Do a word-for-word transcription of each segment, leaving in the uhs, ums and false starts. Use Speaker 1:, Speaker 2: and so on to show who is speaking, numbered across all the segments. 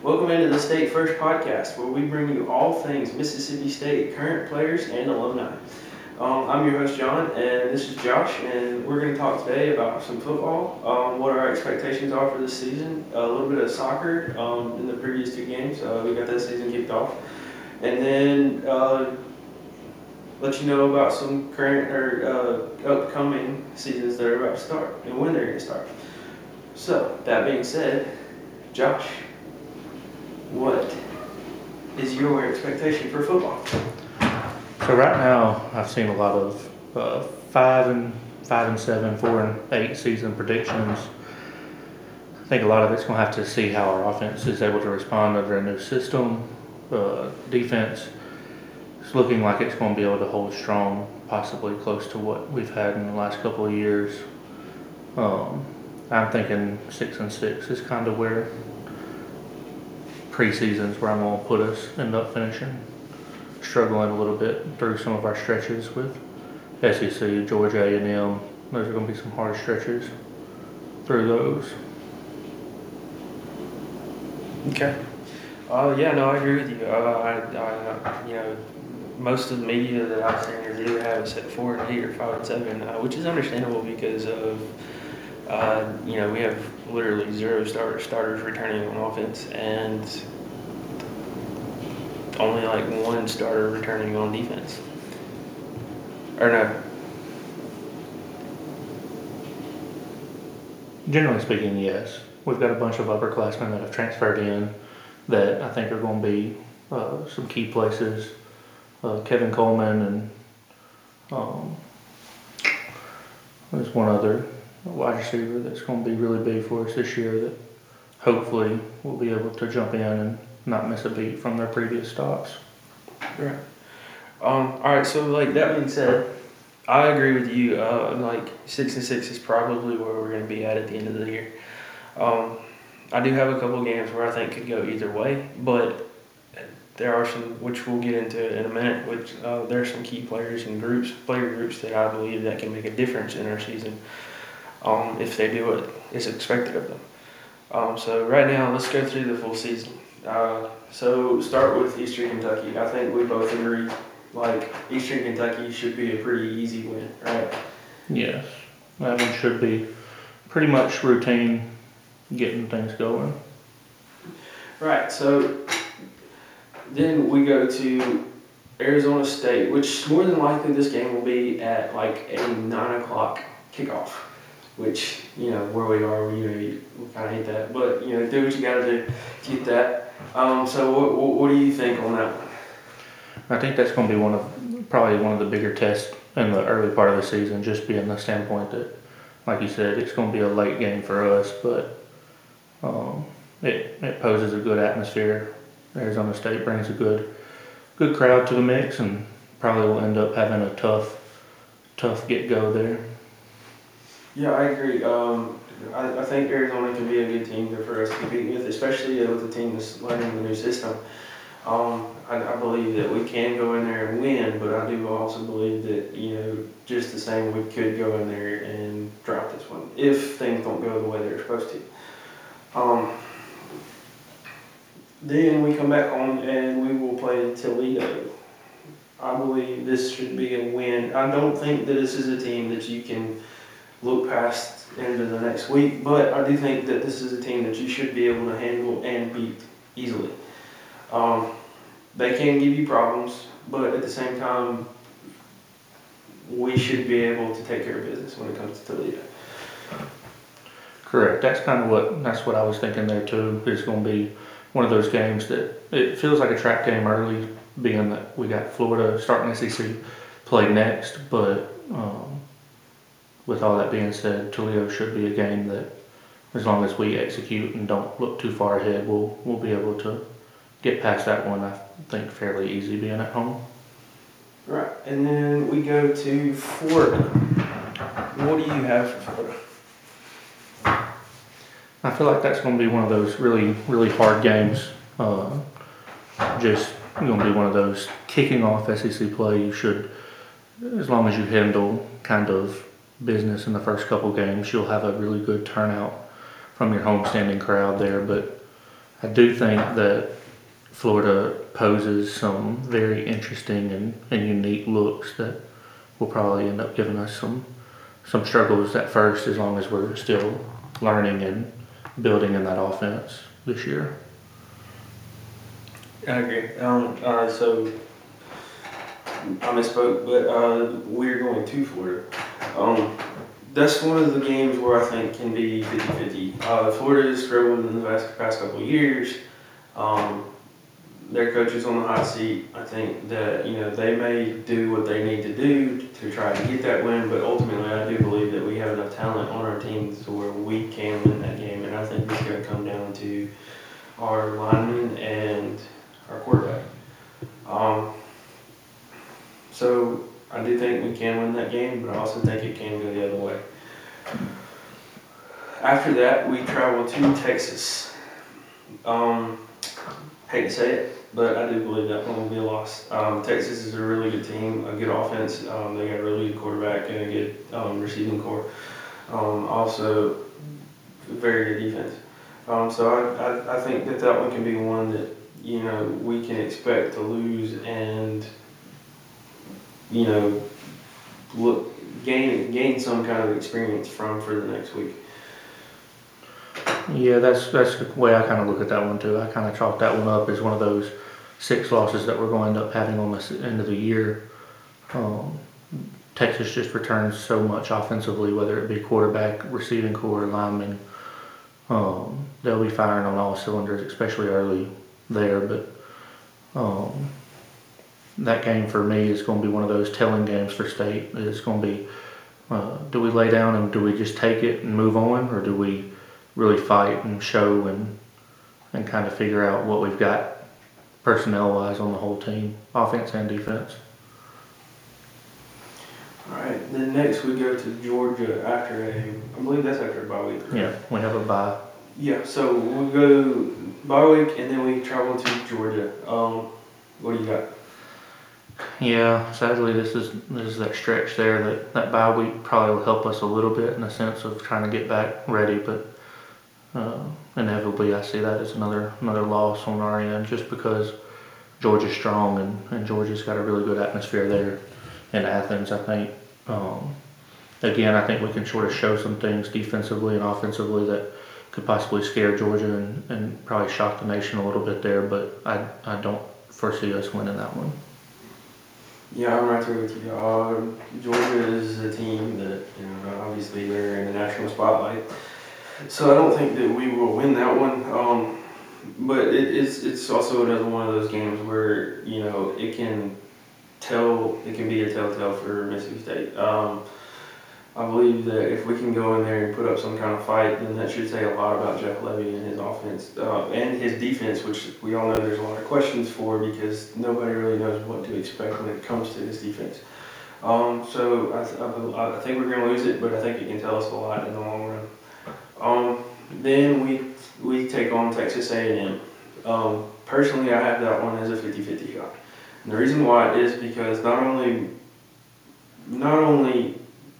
Speaker 1: Welcome into the State First podcast, where we bring you all things Mississippi State, current players, and alumni. Um, I'm your host, John, and this is Josh, and we're going to talk today about some football, um, what our expectations are for this season, a little bit of soccer um, in the previous two games. Uh, we got that season kicked off. And then uh, let you know about some current or uh, upcoming seasons that are about to start and when they're going to start. So, that being said, Josh, what is your expectation for football?
Speaker 2: So right now, I've seen a lot of uh, five and five and seven, four and eight season predictions. I think a lot of it's going to have to see how our offense is able to respond under a new system. Uh, defense is looking like it's going to be able to hold strong, possibly close to what we've had in the last couple of years. Um, I'm thinking six and six is kind of where preseasons where I'm going to put us, end up finishing. Struggling a little bit through some of our stretches with S E C, Georgia A and M. Those are going to be some hard stretches through those.
Speaker 1: Okay. Uh, yeah, no, I agree with you. Uh, I, I, you know, most of the media that I've seen is either have us at four and eight or five and seven, uh, which is understandable because of, uh, you know, we have literally zero starter, starters returning on offense and only like one starter returning on defense. Or no.
Speaker 2: Generally speaking, yes. We've got a bunch of upperclassmen that have transferred in that I think are going to be uh, some key places. Uh, Kevin Coleman and um, there's one other wide receiver that's going to be really big for us this year that hopefully will be able to jump in and not miss a beat from their previous stops.
Speaker 1: Right. Um, all right, so like that being said, I agree with you. Uh, like six and six is probably where we're going to be at at the end of the year. Um, I do have a couple of games where I think could go either way, but there are some, which we'll get into in a minute, which uh, there are some key players and groups, player groups that I believe that can make a difference in our season um, if they do what is expected of them. Um, so right now, let's go through the full season. Uh, so start with Eastern Kentucky. I think we both agree, like Eastern Kentucky should be a pretty easy win, right?
Speaker 2: Yes, that one should be pretty much routine, getting things going.
Speaker 1: Right, so then we go to Arizona State, which more than likely this game will be at like a nine o'clock kickoff, which, you know, where we are, we, you know, we kind of hate that, but, you know, do what you got to do to get that. Um, so what, what, what do you think on that one?
Speaker 2: I think that's going to be one of, probably one of the bigger tests in the early part of the season, just being the standpoint that, like you said, it's going to be a late game for us, but um, it, it poses a good atmosphere. Arizona State brings a good good crowd to the mix and probably will end up having a tough, tough get-go there.
Speaker 1: Yeah, I agree. Um, I, I think Arizona can be a good team for us to compete with, especially with a team that's learning the new system. Um, I, I believe that we can go in there and win, but I do also believe that, you know, just the same, we could go in there and drop this one if things don't go the way they're supposed to. Um, then we come back on and we will play Toledo. I believe this should be a win. I don't think that this is a team that you can look past into the next week, but I do think that this is a team that you should be able to handle and beat easily. Um, they can give you problems, but at the same time, we should be able to take care of business when it comes to Toledo.
Speaker 2: Correct. That's kind of what, that's what I was thinking there too. It's going to be one of those games that it feels like a trap game early, being that we got Florida starting S E C play next, but um, with all that being said, Toledo should be a game that, as long as we execute and don't look too far ahead, we'll we'll be able to get past that one. I think fairly easy being at home.
Speaker 1: Right, and then we go to Florida. What do you have for Florida?
Speaker 2: I feel like that's going to be one of those really, really hard games. Uh, just going to be one of those kicking off S E C play. You should, as long as you handle kind of business in the first couple games, you'll have a really good turnout from your homestanding crowd there. But I do think that Florida poses some very interesting and, and unique looks that will probably end up giving us some some struggles at first, as long as we're still learning and building in that offense this year.
Speaker 1: I agree. Um, uh, so I misspoke, but uh, we're going to Florida. Um, that's one of the games where I think can be fifty-fifty. Uh, Florida has struggled in the past, past couple of years. Um, their coach is on the hot seat. I think that, you know, they may do what they need to do to try to get that win, but ultimately I do believe that we have enough talent on our team to where we can win that game, and I think it's going to come down to our linemen and our quarterback. Um, so I do think we can win that game, but I also think it can go the other way. After that, we travel to Texas. Um, hate to say it, but I do believe that one will be a loss. Um, Texas is a really good team, a good offense. Um, they got a really good quarterback and a good um, receiving core. Um, also, very good defense. Um, so I, I, I think that that one can be one that, you know, we can expect to lose and, you know, look gain gain some kind of experience from for the next week.
Speaker 2: Yeah, that's that's the way I kind of look at that one too. I kind of chalk that one up as one of those six losses that we're going to end up having on the end of the year. Um, Texas just returns so much offensively, whether it be quarterback, receiving core, linemen. Um, they'll be firing on all cylinders, especially early there. But um, that game for me is going to be one of those telling games for State. It's going to be, uh, do we lay down and do we just take it and move on, or do we really fight and show and and kind of figure out what we've got personnel-wise on the whole team, offense and defense.
Speaker 1: All right, then next we go to Georgia after a, I believe that's after a bye week.
Speaker 2: Yeah, we have a bye.
Speaker 1: Yeah, so we'll go bye week and then we travel to Georgia. Um, what do you got?
Speaker 2: Yeah, sadly this is this is that stretch there that that bye week probably will help us a little bit in the sense of trying to get back ready, but uh, inevitably I see that as another another loss on our end, just because Georgia's strong and, and Georgia's got a really good atmosphere there in Athens. I think um, again I think we can sort of show some things defensively and offensively that could possibly scare Georgia and, and probably shock the nation a little bit there, but I I don't foresee us winning that one.
Speaker 1: Yeah, I'm right there with you. Uh, Georgia is a team that, you know, obviously they're in the national spotlight. So I don't think that we will win that one. Um, but it, it's it's also another one of those games where, you know, it can tell, it can be a telltale for Mississippi State. Um, I believe that if we can go in there and put up some kind of fight, then that should say a lot about Jeff Levy and his offense uh, and his defense, which we all know there's a lot of questions for because nobody really knows what to expect when it comes to his defense. Um, so I, I, I think we're going to lose it, but I think it can tell us a lot in the long run. Um, then we we take on Texas A and M. Um, personally, I have that one as a fifty-fifty shot. And the reason why is because not only not only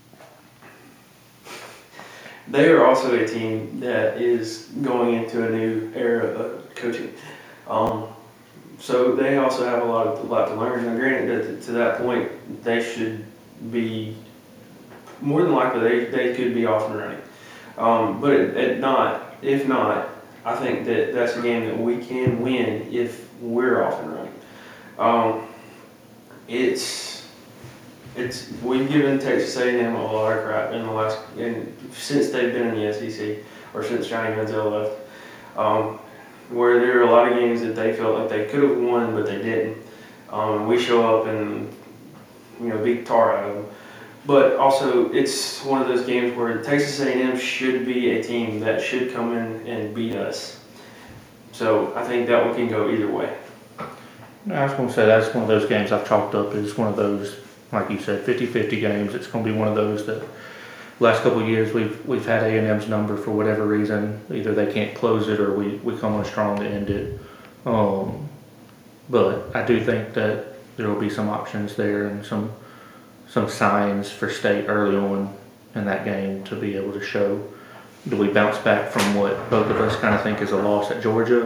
Speaker 1: they are also a team that is going into a new era of coaching. Um, so they also have a lot of, a lot to learn. Now, granted, that to that point, they should be, more than likely, they, they could be off and running. Um, but it, it not, if not, I think that that's a game that we can win if we're off and running. Um, it's... It's we've given Texas A and M a lot of crap in the last in, since they've been in the S E C or since Johnny Manziel left, um, where there are a lot of games that they felt like they could have won but they didn't. Um, we show up and you know beat tar out of them. But also it's one of those games where Texas A and M should be a team that should come in and beat us. So I think that one can go either way.
Speaker 2: I was going to say that's one of those games I've chalked up as one of those, like you said, fifty-fifty games. It's going to be one of those that last couple of years we've we've had A and M's number for whatever reason. Either they can't close it or we, we come on strong to end it. Um, but I do think that there will be some options there and some some signs for State early on in that game to be able to show, do we bounce back from what both of us kind of think is a loss at Georgia,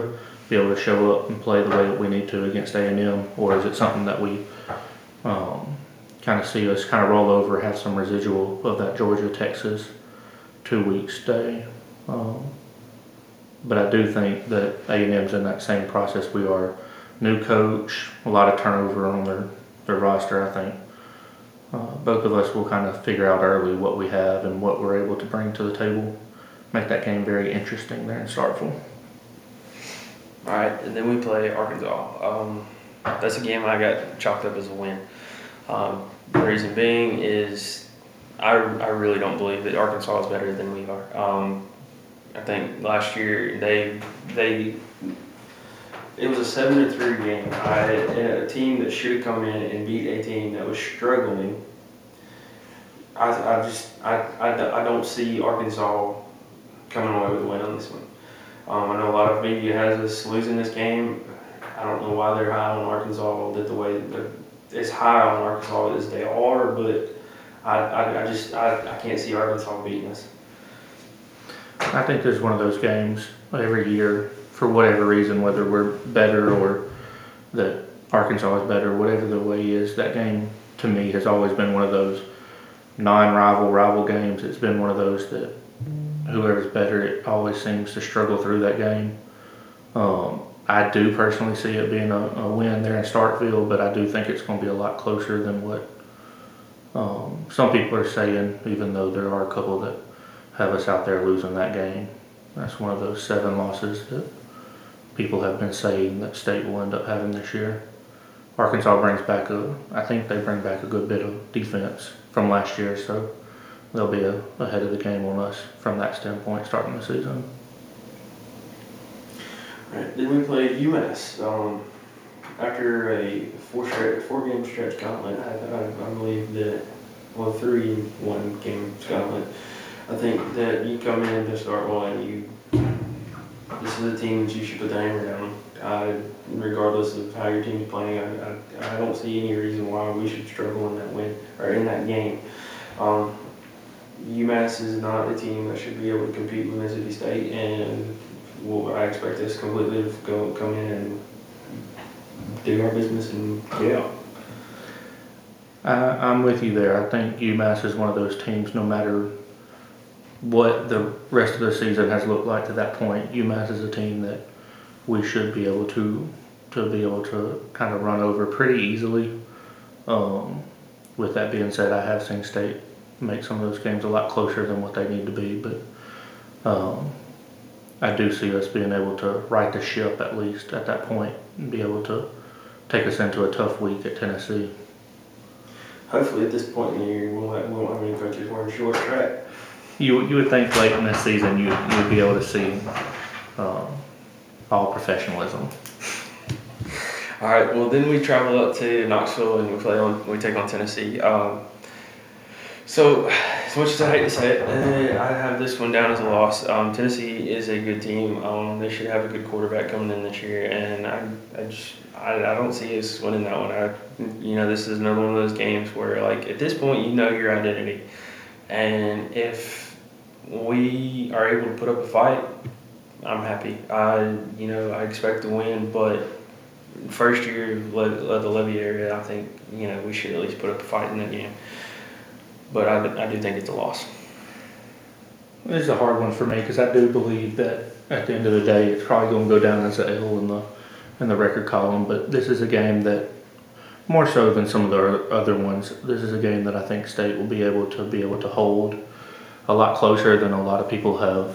Speaker 2: be able to show up and play the way that we need to against A and M, or is it something that we um, kind of see us kind of roll over, have some residual of that Georgia Texas two week stay? Um, but I do think that A and M's in that same process we are. New coach, a lot of turnover on their, their roster. I think uh, both of us will kind of figure out early what we have and what we're able to bring to the table. Make that game very interesting there in Starkville.
Speaker 1: All right, and then we play Arkansas. Um, that's a game I got chalked up as a win. Um, the reason being is I, I really don't believe that Arkansas is better than we are. Um, I think last year they they it was a seven to three game. I a team that should have come in and beat a team that was struggling. I I just I I, I don't see Arkansas coming away with a win on this one. Um, I know a lot of media has us losing this game. I don't know why they're high on Arkansas that the way they're as high on Arkansas as they are, but I, I, I just I, I can't see Arkansas beating us.
Speaker 2: I think there's one of those games every year for whatever reason, whether we're better or that Arkansas is better, whatever the way is. That game to me has always been one of those non-rival rival games. It's been one of those that whoever's better, it always seems to struggle through that game. Um, I do personally see it being a, a win there in Starkville, but I do think it's going to be a lot closer than what um, some people are saying, even though there are a couple that have us out there losing that game. That's one of those seven losses that people have been saying that State will end up having this year. Arkansas brings back a, I think they bring back a good bit of defense from last year, so they'll be a, ahead of the game on us from that standpoint starting the season.
Speaker 1: Right. Then we played UMass. Um, after a four stretch, four game stretch gauntlet, I, I, I believe that, well, three one game gauntlet. I think that you come in to start one, you this is a team that you should put the hammer down. I, regardless of how your team's playing, I, I, I don't see any reason why we should struggle in that win or in that game. Um, UMass is not a team that should be able to compete with Mississippi State, and well, I expect us completely to go come in and do our business and get out.
Speaker 2: I, I'm with you there. I think UMass is one of those teams, no matter what the rest of the season has looked like to that point, UMass is a team that we should be able to to be able to kind of run over pretty easily. Um, with that being said, I have seen State make some of those games a lot closer than what they need to be, but um, I do see us being able to right the ship at least at that point and be able to take us into a tough week at Tennessee.
Speaker 1: Hopefully at this point in the year we won't have, we won't have any coaches wearing short track.
Speaker 2: You you would think late in this season you you'd be able to see um, all professionalism.
Speaker 1: All right. Well, then we travel up to Knoxville and we play on. We take on Tennessee. Um, so, as much as I hate to say it, uh, I have this one down as a loss. Um, Tennessee is a good team. Um, they should have a good quarterback coming in this year, and I, I just I, I don't see us winning that one. I, you know, this is another one of those games where, like, at this point, you know your identity, and if we are able to put up a fight, I'm happy. I, you know, I expect to win, but first year of the Levy area, I think, you know, we should at least put up a fight in that game. But I, I do think it's a loss.
Speaker 2: This is a hard one for me because I do believe that at the end of the day, it's probably going to go down as an L in the in the record column. But this is a game that, more so than some of the other ones, this is a game that I think State will be able to be able to hold a lot closer than a lot of people have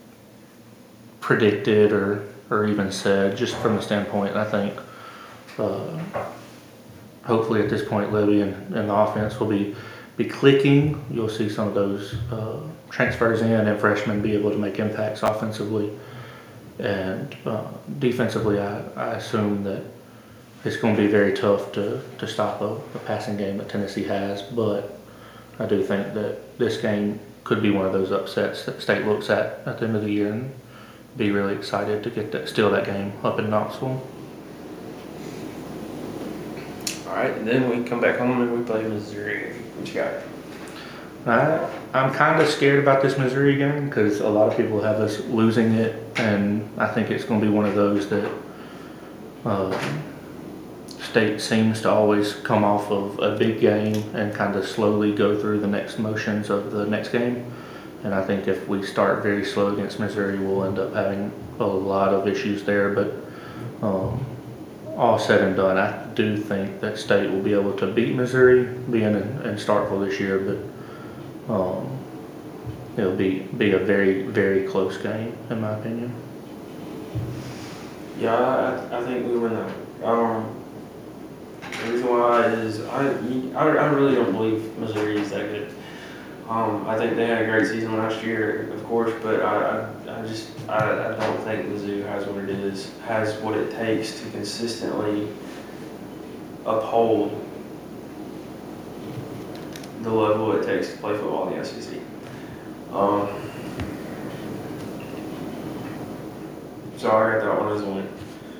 Speaker 2: predicted or or even said. Just from the standpoint, I think. Uh, hopefully, at this point, Levy and, and the offense will be. be clicking. You'll see some of those uh, transfers in and freshmen be able to make impacts offensively. And uh, defensively, I, I assume that it's going to be very tough to, to stop a, a passing game that Tennessee has. But I do think that this game could be one of those upsets that State looks at at the end of the year and be really excited to get that, steal that game up in Knoxville.
Speaker 1: All right, and then we come back home and we play Missouri. What you got?
Speaker 2: I, I'm kind of scared about this Missouri game because a lot of people have us losing it, and I think it's going to be one of those that uh, State seems to always come off of a big game and kind of slowly go through the next motions of the next game. And I think if we start very slow against Missouri, we'll end up having a lot of issues there. But um, all said and done, I do think that State will be able to beat Missouri, being in, in Starkville this year. But um, it'll be be a very very close game, in my opinion.
Speaker 1: Yeah, I, I think we win that. Um, the reason why is I, I, I really don't believe Missouri is that good. Um, I think they had a great season last year, of course, but I, I, I just I, I don't think Mizzou has what it is, has what it takes to consistently uphold the level it takes to play football in the S E C. Um, so I got that one as a win.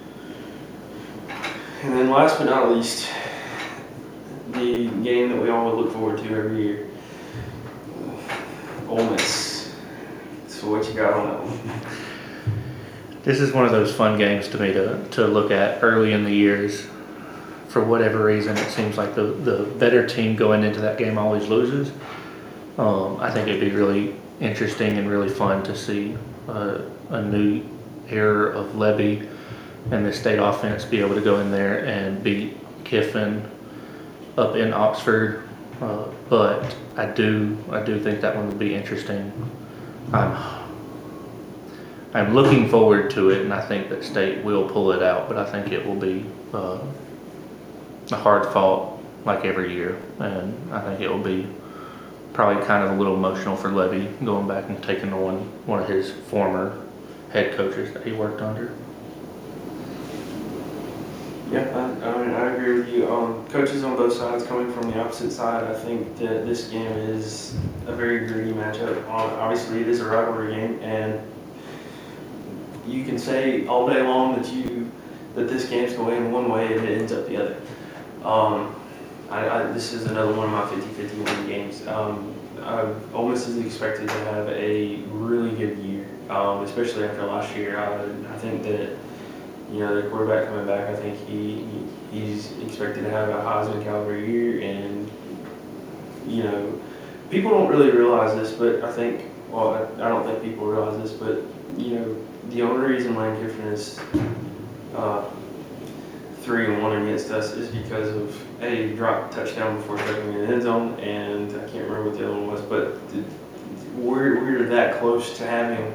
Speaker 1: And then last but not least, the game that we all look forward to every year. Ole Miss. So what you got on that one?
Speaker 2: This is one of those fun games to me to, to look at early in the years. For whatever reason, it seems like the, the better team going into that game always loses. Um, I think it'd be really interesting and really fun to see uh, a new era of Levy and the State offense be able to go in there and beat Kiffin up in Oxford. Uh, but I do, I do think that one will be interesting. I'm, I'm looking forward to it, and I think that State will pull it out. But I think it will be uh, a hard fought like every year, and I think it will be probably kind of a little emotional for Levy going back and taking on one of his former head coaches that he worked under.
Speaker 1: Yeah, I, I mean, I agree with you. Um, coaches on both sides coming from the opposite side, I think that this game is a very gritty matchup. Um, obviously, it is a rivalry game, and you can say all day long that you that this game's going one way and it ends up the other. Um, I, I, this is another one of my fifty-fifty win games. Um, uh, Ole Miss is expected to have a really good year, um, especially after last year. I, I think that. You know, the quarterback coming back, I think he, he he's expected to have a Heisman caliber year, and you know, people don't really realize this, but I think, well, I, I don't think people realize this, but you know, the only reason Lane Kiffin is uh, three and one against us is because of a drop touchdown before taking in the end zone, and I can't remember what the other one was, but we're we're that close to having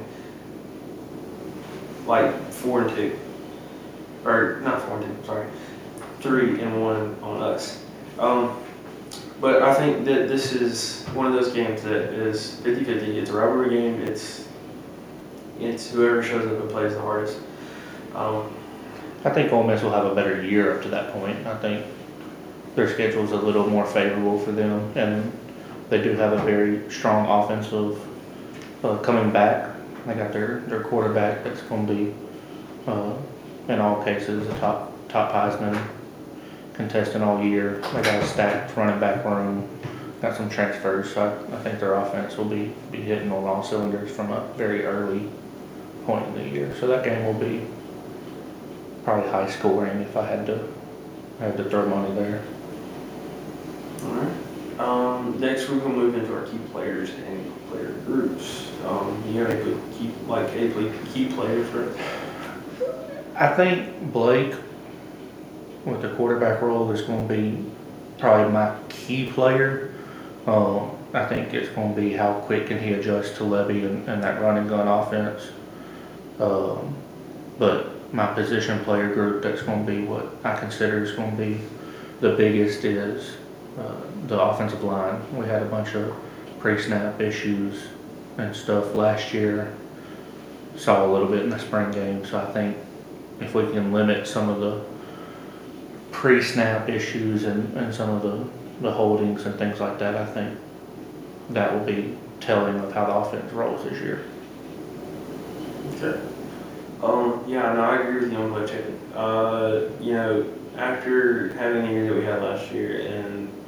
Speaker 1: like four and two. Or not four and two, sorry, three and one on us. Um, but I think that this is one of those games that is fifty-fifty. It's a rivalry game. It's it's whoever shows up and plays the hardest. Um,
Speaker 2: I think Ole Miss will have a better year up to that point. I think their schedule is a little more favorable for them, and they do have a very strong offensive uh, coming back. They got their, their quarterback that's going to be. Uh, in all cases, a top top Heisman contestant all year. They got a stacked running back room, got some transfers, so I, I think their offense will be, be hitting on all cylinders from a very early point in the year. So that game will be probably high scoring if I had to had to throw money there.
Speaker 1: all right. Um, next, we're gonna move into our key players and player groups. Um, you have a key like a key player for.
Speaker 2: I think Blake, with the quarterback role, is going to be probably my key player. Um, I think it's going to be how quick can he adjust to Levy and, and that run and gun offense. Um, but my position player group, that's going to be what I consider is going to be the biggest is uh, the offensive line. We had a bunch of pre-snap issues and stuff last year. Saw a little bit in the spring game, so I think if we can limit some of the pre-snap issues and, and some of the, the holdings and things like that, I think that will be telling of how the offense rolls this year.
Speaker 1: Okay. Um, yeah, no, I agree with you on Blake Chicken. Uh, you know, after having the year that we had last year, and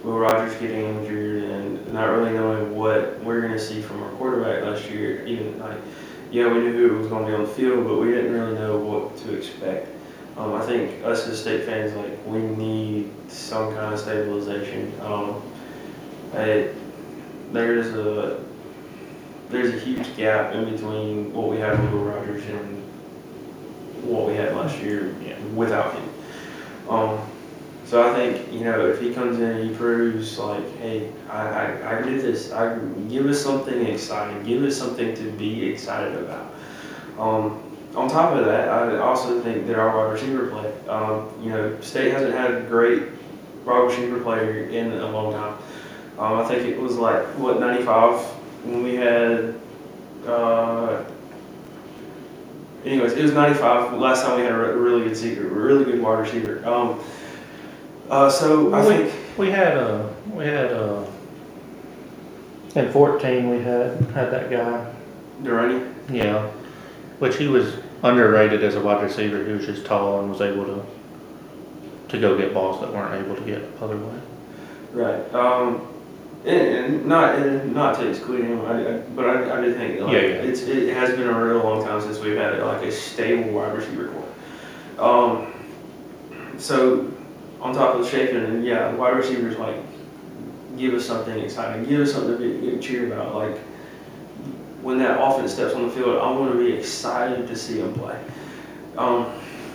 Speaker 1: Will Rogers getting injured and not really knowing what we're going to see from our quarterback last year. Even like, yeah, we knew who was going to be on the field, but we didn't really know what to expect. Um, I think us as State fans, like, we need some kind of stabilization. Um, it, there's a there's a huge gap in between what we have with Will Rogers and what we had last year
Speaker 2: Yeah.
Speaker 1: without him. Um, so I think, you know, if he comes in and he proves like, hey, I, I, I did this, I give us something exciting, give us something to be excited about. Um, on top of that, I also think that our wide receiver play, um, you know, State hasn't had a great wide receiver player in a long time. Um, I think it was like, what, ninety-five when we had, uh, anyways, it was ninety-five last time we had a really good secret, really good wide receiver. Um, uh, so I
Speaker 2: we,
Speaker 1: think
Speaker 2: we had a we had a in fourteen we had had that guy.
Speaker 1: Durrani.
Speaker 2: Yeah, which he was underrated as a wide receiver. He was just tall and was able to to go get balls that weren't able to get other way.
Speaker 1: Right. Um, and, and not and not to exclude him, I, I, but I, I do think like,
Speaker 2: Yeah, yeah.
Speaker 1: it's it has been a real long time since we've had like a stable wide receiver core. Um, so on top of the shaping, and yeah, wide receivers like give us something exciting, give us something to be, get cheered about. Like when that offense steps on the field, I want to be excited to see them play. Um,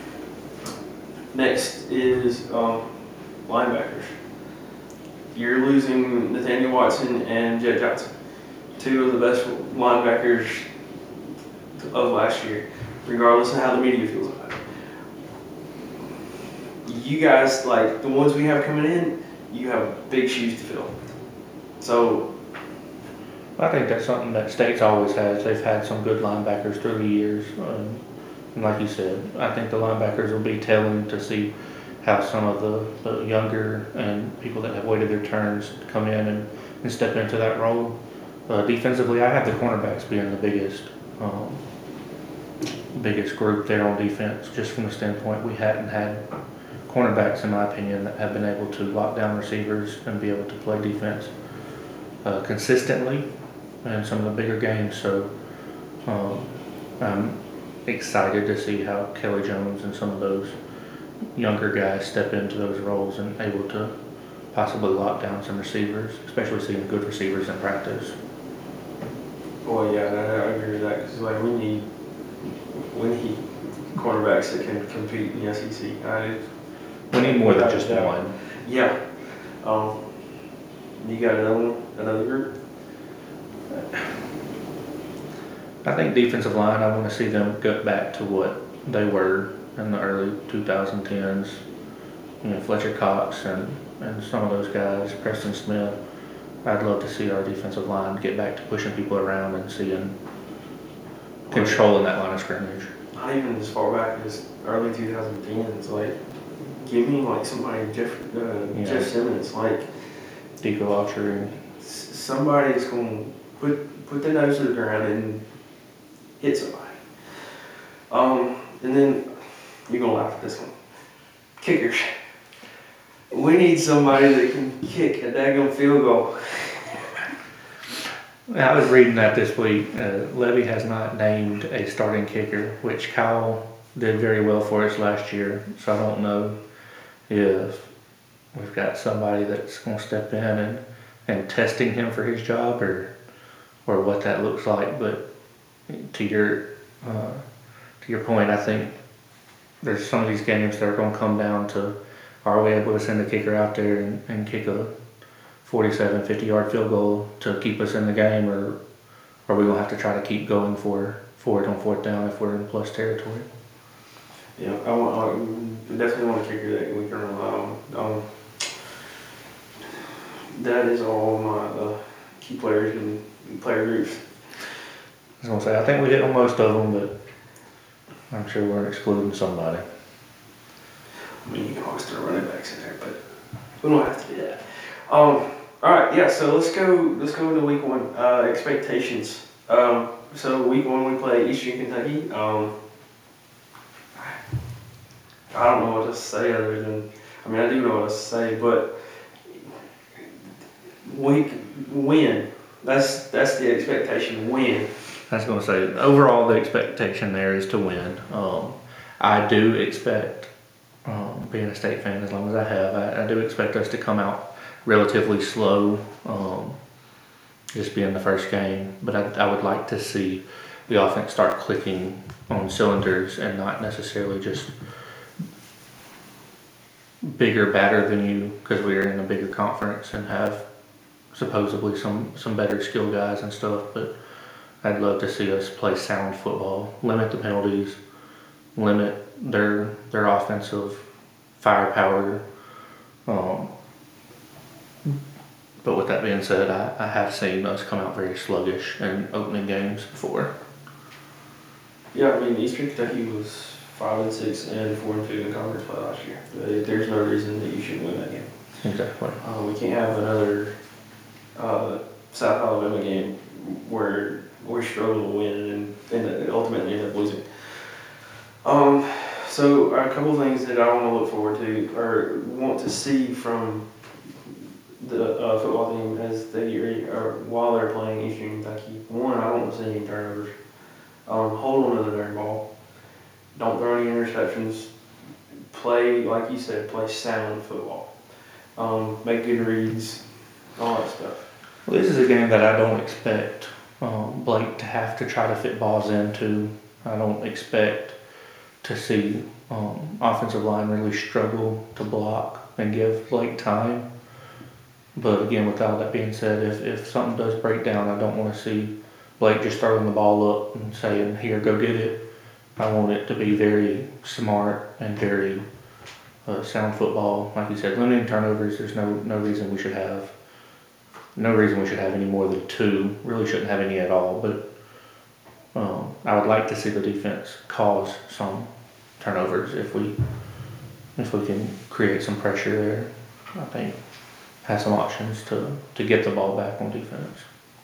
Speaker 1: next is um, linebackers. You're losing Nathaniel Watson and Jet Johnson, two of the best linebackers of last year, regardless of how the media feels about it. You guys, like the ones we have coming in, you have big shoes to fill. So
Speaker 2: I think that's something that State's always has. They've had some good linebackers through the years. Um, and like you said, I think the linebackers will be telling to see how some of the, the younger and people that have waited their turns come in and, and step into that role. Uh, defensively, I have the cornerbacks being the biggest um, biggest group there on defense, just from the standpoint we hadn't had cornerbacks, in my opinion, that have been able to lock down receivers and be able to play defense uh, consistently in some of the bigger games. So um, I'm excited to see how Kelly Jones and some of those younger guys step into those roles and able to possibly lock down some receivers, especially seeing good receivers in practice.
Speaker 1: well, yeah, I, I agree with that because like we need we need cornerbacks that can compete in the S E C. I,
Speaker 2: We need more than just
Speaker 1: Yeah.
Speaker 2: one.
Speaker 1: Yeah. Um, you got another one, another group?
Speaker 2: I think defensive line, I want to see them get back to what they were in the early twenty tens. You know, Fletcher Cox and, and some of those guys, Preston Smith. I'd love to see our defensive line get back to pushing people around and seeing, controlling that line of scrimmage.
Speaker 1: Not even as far back as early twenty tens. Like, give me like somebody Jeff uh,
Speaker 2: Yeah.
Speaker 1: Jeff Simmons, like
Speaker 2: Deco Autry.
Speaker 1: s- somebody that's going to put put their nose to the ground and hit somebody. Um, and then you're gonna laugh at this one. Kickers. We need somebody that can kick a daggone field goal.
Speaker 2: I was reading that this week. Uh, Levy has not named a starting kicker, which Kyle did very well for us last year. So I don't know if we've got somebody that's going to step in and, and testing him for his job, or or what that looks like. But to your uh, to your point, I think there's some of these games that are going to come down to, are we able to send a kicker out there and, and kick a forty-seven, fifty yard field goal to keep us in the game, or are we going to have to try to keep going for, for it on fourth down if we're in plus territory?
Speaker 1: Yeah, I want. I definitely want a kicker that we can rely on. Um, that is all my uh, key players and player groups.
Speaker 2: I was going to say, I think we hit on most of them, but I'm sure we're excluding somebody.
Speaker 1: I mean, you can always throw running backs in there, but we don't have to do that. Um, all right, yeah. So let's go. Let's go into week one. Uh, expectations. Um, so week one we play Eastern Kentucky. Um, I don't know what to say other than. I mean, I do know what to say, but We c- win. That's that's the expectation. Win.
Speaker 2: I was going to say, overall, the expectation there is to win. Um, I do expect, um, being a state fan as long as I have, I, I do expect us to come out relatively slow, um, just being the first game. But I, I would like to see the offense start clicking on cylinders and not necessarily just bigger, badder than you, because we are in a bigger conference and have supposedly some, some better skill guys and stuff. But I'd love to see us play sound football, limit the penalties, limit their their offensive firepower. Um, but with that being said, I, I have seen us come out very sluggish in opening games before.
Speaker 1: Yeah, I mean Eastern Kentucky was five and six and four and two in conference play last year. Uh, There's no reason that you shouldn't win that game.
Speaker 2: Exactly.
Speaker 1: Uh, we can't have another uh, South Alabama game where we struggle to win and, and ultimately end up losing. Um, so a couple things that I want to look forward to or want to see from the uh, football team as they or while they're playing Eastern Kentucky. One, I don't want to see any turnovers. Um, hold on to the darn ball. Don't throw any interceptions. Play, like you said, play sound football. Um, make good reads, all that stuff.
Speaker 2: Well, this is a game that I don't expect um, Blake to have to try to fit balls into. I don't expect to see um, offensive line really struggle to block and give Blake time. But again, with all that being said, if, if something does break down, I don't want to see Blake just throwing the ball up and saying, here, go get it. I want it to be very smart and very uh, sound football. Like you said, limiting turnovers, there's no, no reason we should have No reason we should have any more than two. Really shouldn't have any at all. But um, I would like to see the defense cause some turnovers if we if we can create some pressure there. I think have some options to, to get the ball back on defense.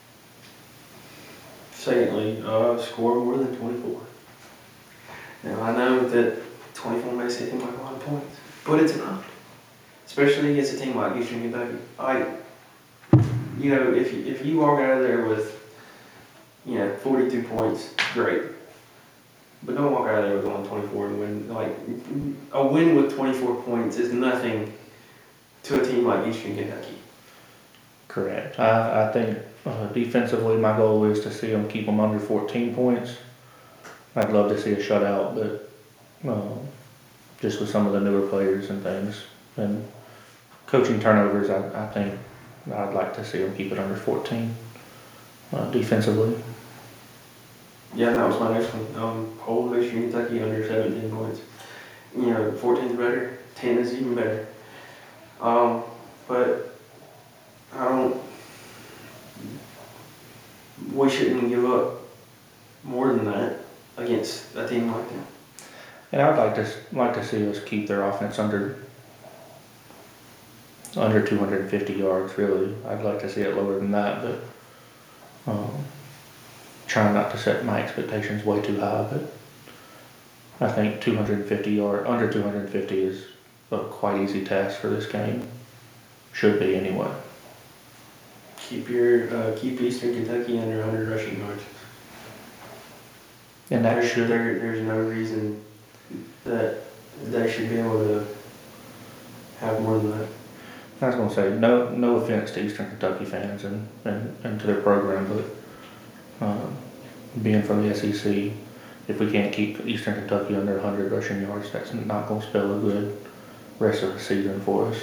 Speaker 1: Secondly, uh, score more than twenty-four. Now I know that twenty-four may seem like a lot of points, but it's not. Especially against a team like Eastern Kentucky. I You know, if you, if you walk out of there with, you know, forty-two points, great. But don't walk out of there with only twenty-four and win. Like, a win with twenty-four points is nothing to a team like Eastern Kentucky.
Speaker 2: Correct. I, I think uh, defensively, my goal is to see them keep them under fourteen points. I'd love to see a shutout, but um, just with some of the newer players and things and coaching turnovers, I, I think I'd like to see them keep it under fourteen uh, defensively.
Speaker 1: Yeah, that was my next one. Um, hold Eastern Kentucky under seventeen points. You know, fourteen is better, ten is even better. Um, but I don't. We shouldn't give up more than that against a team like that.
Speaker 2: And I'd like to like to see us keep their offense under under two hundred fifty yards. Really, I'd like to see it lower than that, but um, trying not to set my expectations way too high. But I think two hundred fifty yard under two hundred fifty is a quite easy task for this game. Should be anyway.
Speaker 1: Keep your uh, keep Eastern Kentucky under one hundred rushing yards.
Speaker 2: And that
Speaker 1: There,
Speaker 2: should
Speaker 1: there, there's no reason that they should be able to have more than that.
Speaker 2: I was going to say, no no offense to Eastern Kentucky fans and, and, and to their program, but um, being from the S E C, if we can't keep Eastern Kentucky under one hundred rushing yards, that's not going to spell a good rest of the season for us.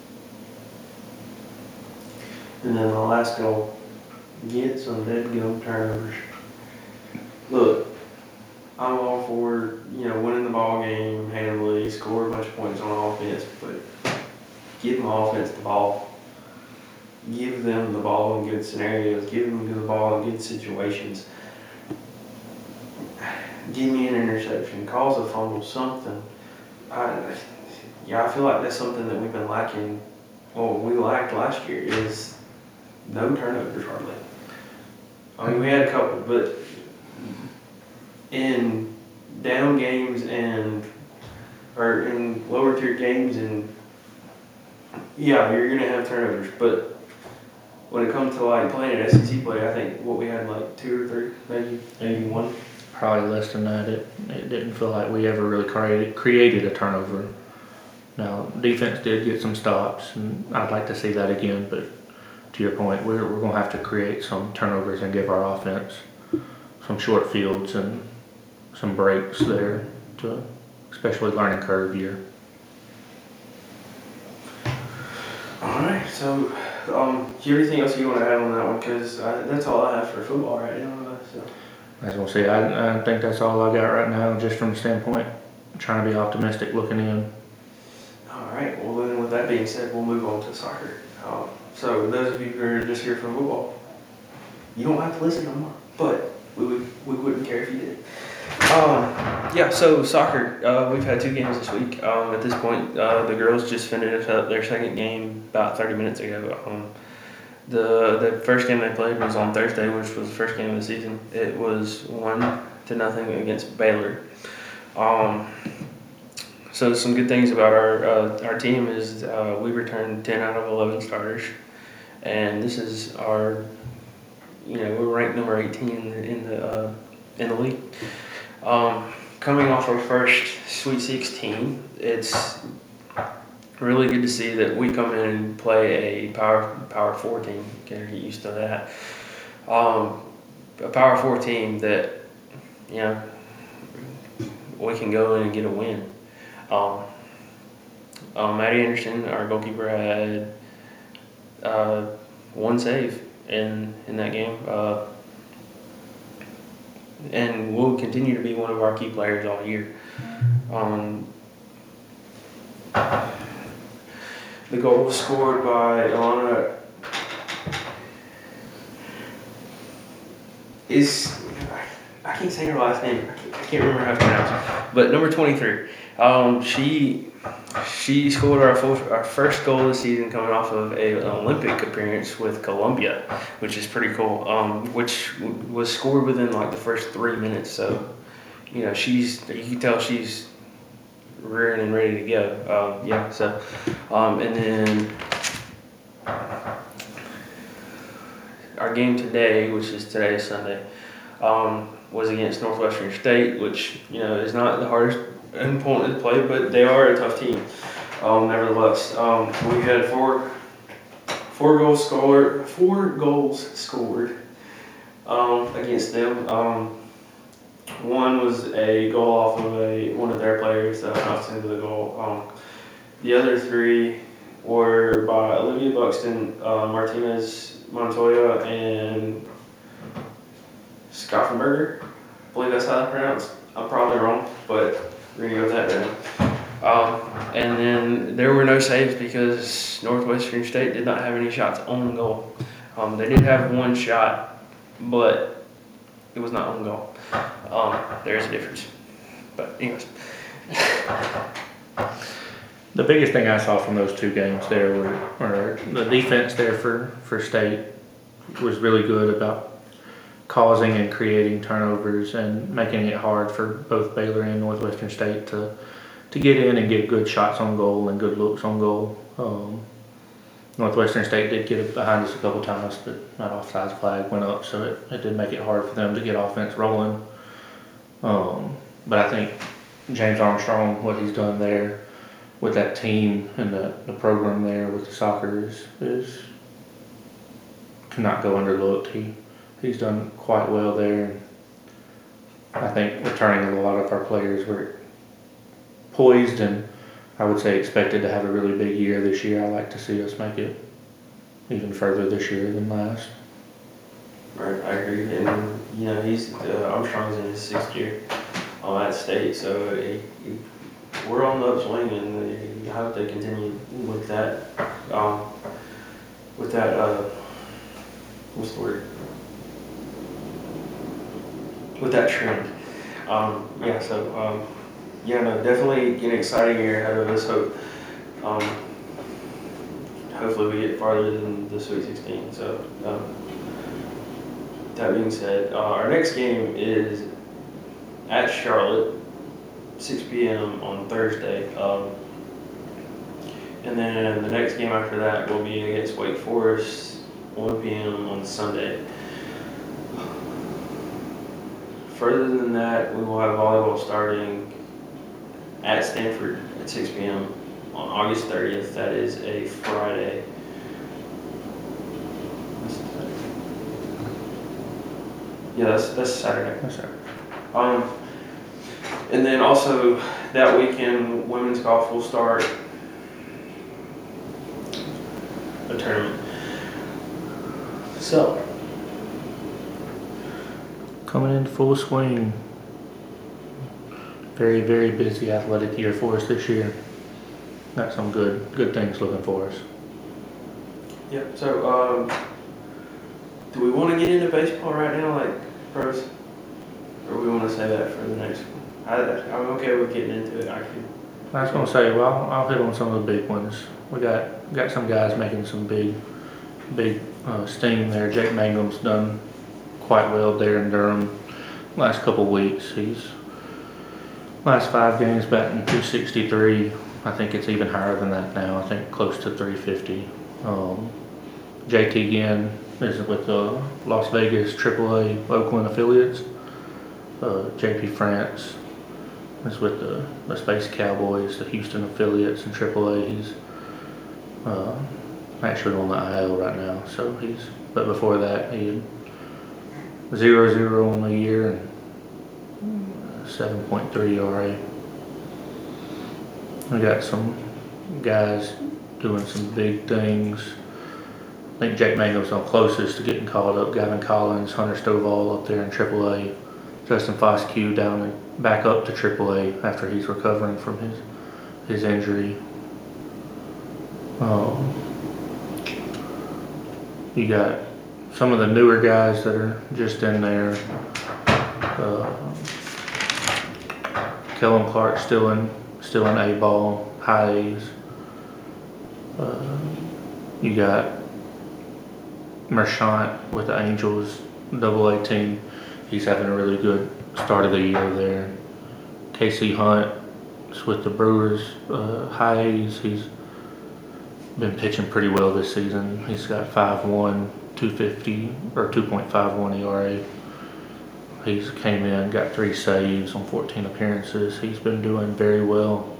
Speaker 1: And then the last goal, get some dead gum turnovers. Look, I'm all for, you know, winning the ball game handily, score a bunch of points on offense, but give my offense the ball. Give them the ball in good scenarios. Give them the ball in good situations. Give me an interception. Cause a fumble. Something. I, yeah, I feel like that's something that we've been lacking. Well, we lacked last year is no turnovers hardly. I mean, we had a couple, but in down games and or in lower tier games and yeah, you're gonna have turnovers, but when it comes to like playing an S E C play, I think what we had like two or three, maybe maybe one.
Speaker 2: Probably less than that. It it didn't feel like we ever really created created a turnover. Now defense did get some stops, and I'd like to see that again. But to your point, we're we're gonna have to create some turnovers and give our offense some short fields and some breaks there to, especially learning curve year.
Speaker 1: All right, so um, do you have anything else you want to add on that one? Because that's all I have for football right now. So.
Speaker 2: As we'll see, I, I think that's all I got right now, just from the standpoint of trying to be optimistic looking in.
Speaker 1: All right, well then with that being said, we'll move on to soccer. Um, so those of you who are just here for football, you don't have to listen no more, but we would we wouldn't care if you did. Um, yeah, so soccer, uh, we've had two games this week. Um, at this point, uh, the girls just finished up their second game about thirty minutes ago. Um, the the first game they played was on Thursday, which was the first game of the season. It was one to nothing against Baylor. Um, so some good things about our uh, our team is uh, we returned ten out of eleven starters, and this is our, you know, we're ranked number eighteen in the in the, uh, in the league. Um, coming off our first Sweet sixteen, it's really good to see that we come in and play a power power four team. Gotta get used to that. Um, a power four team that, you know, we can go in and get a win. Um, um, Maddie Anderson, our goalkeeper, had uh, one save in in that game. Uh, and will continue to be one of our key players all year. Um, the goal was scored by Ilana. Is I can't say her last name. I can't remember how to pronounce it. But number twenty-three. Um, she she scored our full, our first goal of the season coming off of a, an Olympic appearance with Colombia, which is pretty cool. Um, which was scored within like the first three minutes. So, you know, she's you can tell she's rearing and ready to go. Um, yeah. So, um, and then our game today, which is today Sunday, um, was against Northwestern State, which, you know, is not the hardest opponent to play, but they are a tough team. Um, nevertheless, um, we had four four goals scored, four goals scored um, against them. Um, one was a goal off of a one of their players that knocked into the goal. Um, the other three were by Olivia Buxton, uh, Martinez Montoya, and Schaffenberger. I believe that's how it's pronounced. I'm probably wrong, but we're going to go with that then. Um, and then there were no saves because Northwestern State did not have any shots on goal. Um, they did have one shot, but it was not on goal. Um, there's a difference. But anyways.
Speaker 2: The biggest thing I saw from those two games there were, were the defense there for, for State was really good about causing and creating turnovers and making it hard for both Baylor and Northwestern State to to get in and get good shots on goal and good looks on goal. Um, Northwestern State did get behind us a couple times, but that offside flag went up, so it, it did make it hard for them to get offense rolling. Um, but I think James Armstrong, what he's done there with that team and the, the program there with the soccer is, is cannot go underlooked. He He's done quite well there. I think returning a lot of our players were poised and I would say expected to have a really big year this year. I like to see us make it even further this year than last.
Speaker 1: Right, I agree. And, you know, he's uh, Armstrong's in his sixth year on that state, so he, he, we're on the upswing, and I hope they continue with that. Um, with that, uh, what's the word? With that trend. Um, yeah, so, um, yeah, no, definitely an exciting year ahead of us. Hope, um, hopefully we get farther than the Sweet sixteen. So, um, that being said, uh, our next game is at Charlotte, six p.m. on Thursday. Um, and then the next game after that will be against Wake Forest one p m on Sunday. Further than that, we will have volleyball starting at Stanford at six p m on August thirtieth. That is a Friday. Yeah, that's that's Saturday.
Speaker 2: Yes, sir.
Speaker 1: Um, and then also that weekend, women's golf will start a tournament. So,
Speaker 2: Coming in full swing. Very, very busy athletic year for us this year. Got some good, good things looking for us.
Speaker 1: yeah. So, um, do we want to get into baseball right now, like pros, or we want to say that for the next one? I, I'm okay with getting into it. I can.
Speaker 2: I was gonna say, well, I'll hit on some of the big ones. We got got some guys making some big, big uh, steam there. Jake Mangum's done quite well there in Durham. Last couple weeks, he's last five games batting two sixty-three. I think it's even higher than that now. I think close to three fifty. Um, J T Ginn is with the Las Vegas triple A Oakland affiliates. Uh, J P France is with the, the Space Cowboys, the Houston affiliates in triple A. He's uh, actually on the I L right now. So he's, but before that, he had zero zero on the year and seven point three E R A. We got some guys doing some big things. I think Jake Mangum's on closest to getting called up. Gavin Collins, Hunter Stovall up there in triple A. Justin Foscue down and back up to triple A after he's recovering from his his injury. Um, you got some of the newer guys that are just in there. Uh, Kellen Clark still in still in A ball, high A's. Uh, you got Mershant with the Angels double A team. He's having a really good start of the year there. Casey Hunt is with the Brewers, uh, high A's. He's been pitching pretty well this season. He's got five one, two fifty or two point five one E R A. He's came in, got three saves on fourteen appearances. He's been doing very well.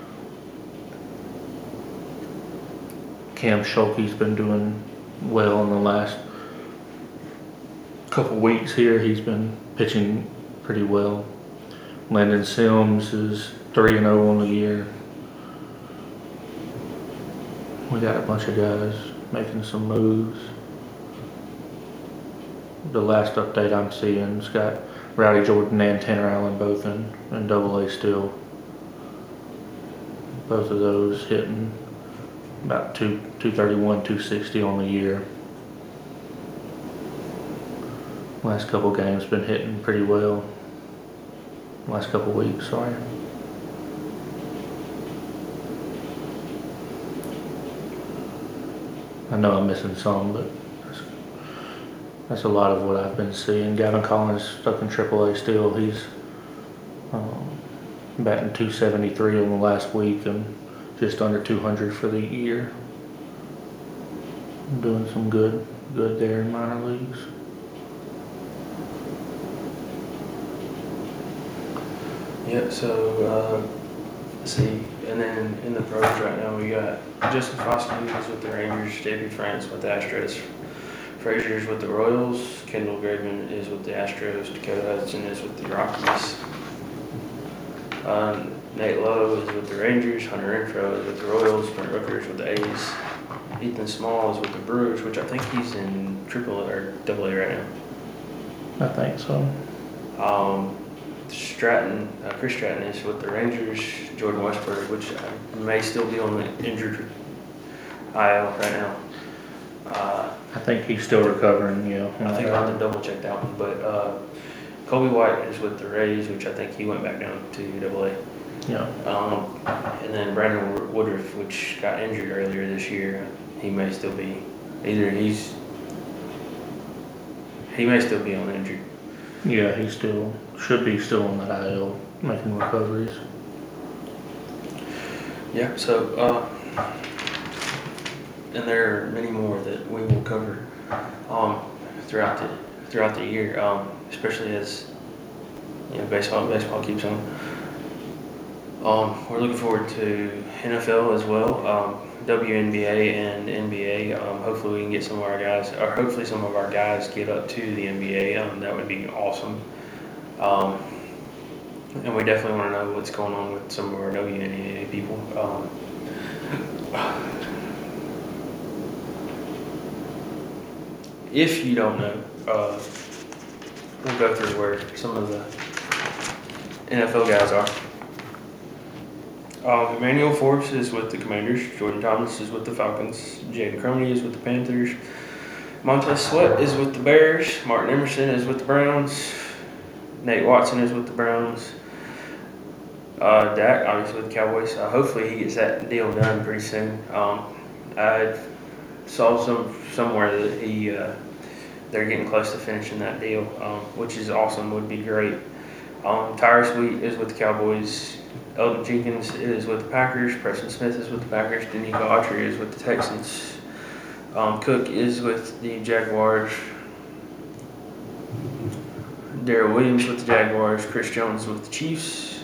Speaker 2: Cam Schulke's been doing well in the last couple weeks here. He's been pitching pretty well. Landon Sims is three and oh on the year. We got a bunch of guys making some moves. The last update I'm seeing has got Rowdy Jordan and Tanner Allen both in, in double A still. Both of those hitting about two, 231, two sixty on the year. Last couple games been hitting pretty well. Last couple weeks, sorry. I know I'm missing some, but that's, that's a lot of what I've been seeing. Gavin Collins stuck in triple A still. He's um, batting two seventy-three on the last week and just under two hundred for the year. Doing some good, good there in minor leagues.
Speaker 1: Yeah, so, uh, let's see, and then in the pros right now, we got Justin Foscue is with the Rangers, J P France with the Astros, Frazier's with the Royals, Kendall Graveman is with the Astros, Dakota Hudson is with the Rockies, um, Nate Lowe is with the Rangers, Hunter Renfroe is with the Royals, Brent Rooker is with the A's, Ethan Small is with the Brewers, which I think he's in triple A or double A right now.
Speaker 2: I think so.
Speaker 1: Um, Stratton, uh, Chris Stratton is with the Rangers, Jordan Westberg, which uh, may still be on the injured I L right now. Uh,
Speaker 2: I think he's still recovering, yeah.
Speaker 1: I think I'll have to double check that one, but uh, Kobe White is with the Rays, which I think he went back down to double A.
Speaker 2: Yeah.
Speaker 1: Um, and then Brandon Woodruff, which got injured earlier this year, he may still be, either he's, he may still be on injured.
Speaker 2: Yeah, he still should be still on that I L making recoveries.
Speaker 1: Yeah, so, uh, and there are many more that we will cover um, throughout the throughout the year, um, especially as you know baseball baseball keeps on. Um, we're looking forward to N F L as well, um, W N B A and N B A. Um, hopefully we can get some of our guys, or hopefully some of our guys get up to the N B A. Um, that would be awesome. Um, and we definitely want to know what's going on with some of our W N B A people. Um, if you don't know, uh, we'll go through where some of the N F L guys are. Um, Emmanuel Forbes is with the Commanders. Jordan Thomas is with the Falcons. Jaden Crony is with the Panthers. Montez Sweat is with the Bears. Martin Emerson is with the Browns. Nate Watson is with the Browns. Uh, Dak, obviously, with the Cowboys. Uh, hopefully, he gets that deal done pretty soon. Um, I saw some somewhere that he uh, they're getting close to finishing that deal, um, which is awesome. Would be great. Um, Tyrus Wheat is with the Cowboys. Elton Jenkins is with the Packers. Preston Smith is with the Packers. Danico Autry is with the Texans. Um, Cook is with the Jaguars. Darrell Williams with the Jaguars. Chris Jones with the Chiefs.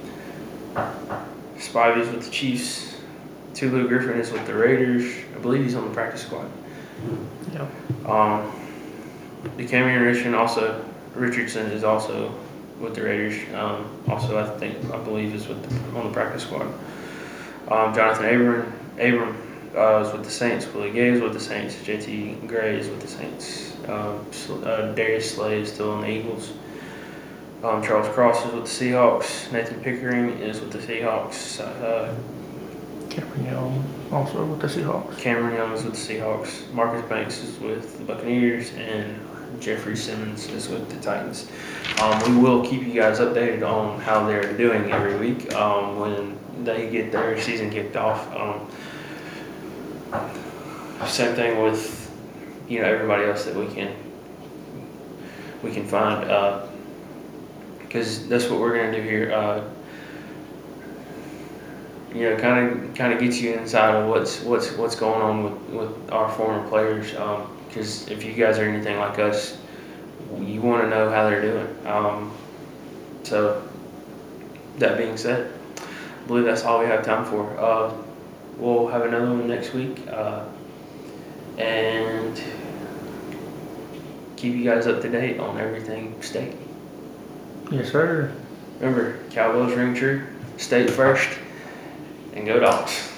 Speaker 1: Spivey's with the Chiefs. Tulu Griffin is with the Raiders. I believe he's on the practice squad.
Speaker 2: Yeah.
Speaker 1: Um, the Cameron Richardson also Richardson is also with the Raiders. Um, also, I think I believe is with the, on the practice squad. Um, Jonathan Abram Abram uh, is with the Saints. Willie Gay is with the Saints. J T Gray is with the Saints. Um, uh, Darius Slay is still on the Eagles. Um, Charles Cross is with the Seahawks. Nathan Pickering is with the Seahawks. Uh,
Speaker 2: Cameron Young also with the Seahawks.
Speaker 1: Cameron Young is with the Seahawks. Marcus Banks is with the Buccaneers, and Jeffrey Simmons is with the Titans. Um, we will keep you guys updated on how they're doing every week um, when they get their season kicked off. Um, same thing with you know everybody else that we can we can find because uh, that's what we're gonna do here. Uh, you know, kind of kind of gets you inside of what's what's what's going on with, with our former players. Because um, if you guys are anything like us, you want to know how they're doing. Um, so, that being said, I believe that's all we have time for. Uh, we'll have another one next week, uh, and keep you guys up to date on everything state.
Speaker 2: Yes, sir.
Speaker 1: Remember, Cowboys ring true, state first, and go Dogs.